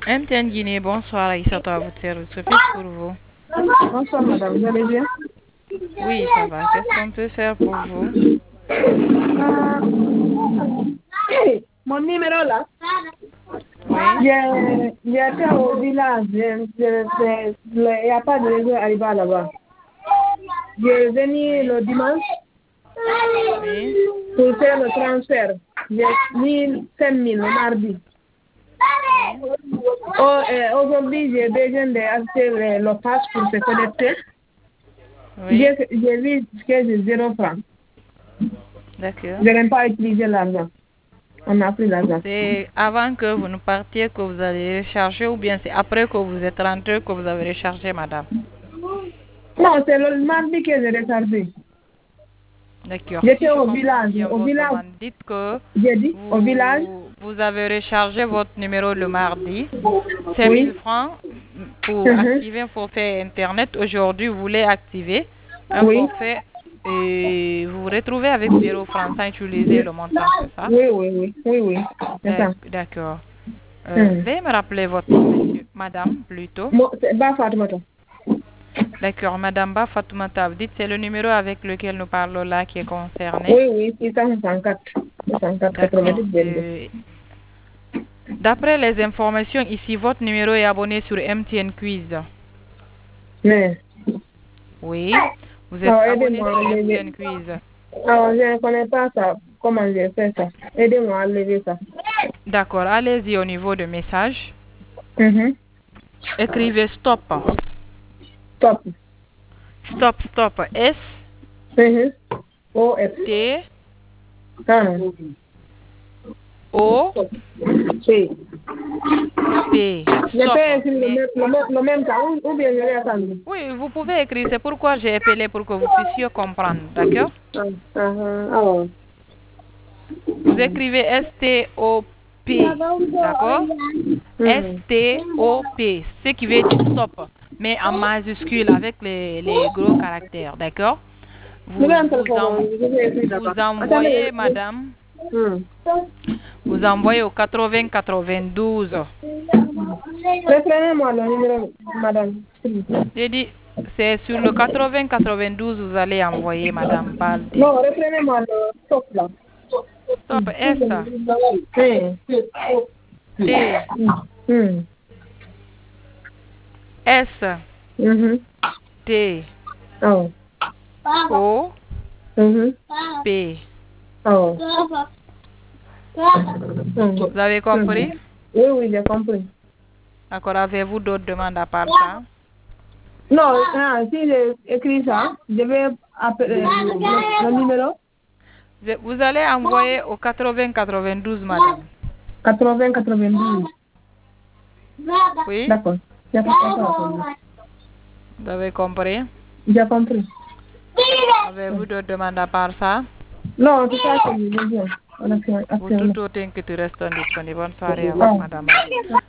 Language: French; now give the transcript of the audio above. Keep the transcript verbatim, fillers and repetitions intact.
M T N Guinée, bonsoir, Aïssatou à votre service. Que puis-je pour vous? Bonsoir madame, vous allez bien? Oui, ça va. Qu'est-ce qu'on peut faire pour vous? Euh, mon numéro là, Oui. j'ai j'ai été au village, il n'y a pas de réseau arrivé là-bas. J'ai venu le dimanche Oui. pour faire le transfert. J'ai mis cinq mille le mardi. Oui. Oh, euh, Aujourd'hui, j'ai besoin d'acheter le, le pass pour se connecter. Oui. J'ai j'ai vu que j'ai zéro franc. D'accord. Je n'ai pas utilisé l'argent. On n'a pris l'argent. C'est avant que vous ne partiez que vous allez recharger ou bien c'est après que vous êtes rentré que vous avez rechargé, madame? Non, c'est le mardi que j'ai rechargé. D'accord. Si J'étais je au comprends village. bien Au votre village, demande, dites que j'ai dit, au village. vous, vous avez rechargé votre numéro le mardi, cinq mille Oui. francs pour Mhm. activer un forfait Internet. Aujourd'hui, vous voulez activer un Oui. forfait et vous vous retrouvez avec zéro francs sans utiliser le montant, c'est ça? Oui, oui, oui. Oui, oui. C'est ça. D'ac- D'accord. Euh, Mhm. veuillez me rappeler votre nom, monsieur, madame, plutôt. Bon, c'est Ba Fatoumata. D'accord, madame Ba Fatoumata, vous dites c'est le numéro avec lequel nous parlons là qui est concerné. Oui, oui, six cent soixante-quatre. soixante-quatre, D'accord. quatre-vingt-dix, vingt-deux. Euh, D'après les informations ici, votre numéro est abonné sur M T N Quiz. Mais, Oui. Vous êtes alors, abonné aidez-moi sur à lever. M T N Quiz. Alors, je ne connais pas ça. Comment j'ai fait ça? Aidez-moi à lever ça. D'accord. Allez-y au niveau de message. Mhm. Écrivez stop. Stop. Stop, stop. S Mhm. O, F. T Ah. O C. P. Je Stop. peux écrire le Mais même, le même, le même cas ou, ou bien je vais attendre. oui, vous pouvez écrire. C'est pourquoi j'ai appelé pour que vous puissiez comprendre. D'accord? Ah, ah, ah, alors. Vous écrivez S T O P. D'accord? S Mhm. T O P. Ce qui veut dire stop. Mais en majuscule avec les, les gros caractères. D'accord? Je vais Vous, entrer vous, en- je vais écrire vous là-bas. envoyez, Attendez, je... madame, Hmm. vous envoyez au quatre-vingts quatre-vingt-douze. Reprenez-moi le numéro, madame. s'il vous plaît. J'ai dit, c'est sur le quatre-vingts quatre-vingt-douze vous allez envoyer, madame Baldi. Non, reprenez-moi le stop là. Stop, S, Hmm. T, Hmm. S, Mhm. T, Oh. O, Mhm. P. Oh. Vous avez Hmm. compris? Oui, oui, j'ai compris. D'accord, avez-vous d'autres demandes à part ça? Non, ah, si j'ai écrit ça, je vais appeler le, le numéro Je- Vous allez envoyer au quatre-vingts quatre-vingt-douze, madame. quatre-vingts quatre-vingt-douze. Oui? D'accord. J'ai compris. Vous avez compris? J'ai compris. Avez-vous d'autres demandes à part ça? Non, c'est ça que je veux dire. Pour toute Actuellement. autre inquiétude, restons disponibles. Bonne soirée à vous, Ah. madame.